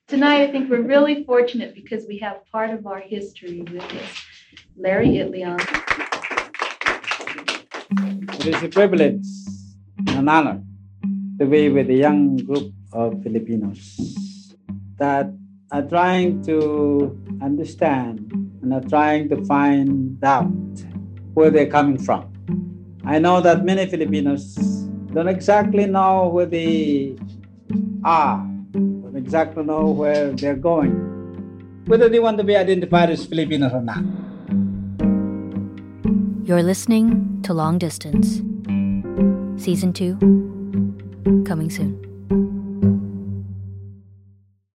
Tonight, I think we're really fortunate because we have part of our history with us. Larry Itliong. It is a privilege and an honor to be with a young group of Filipinos that are trying to understand and are trying to find out where they're coming from. I know that many Filipinos don't exactly know where they are, don't exactly know where they're going, whether they want to be identified as Filipinos or not. You're listening to Long Distance, Season 2, coming soon.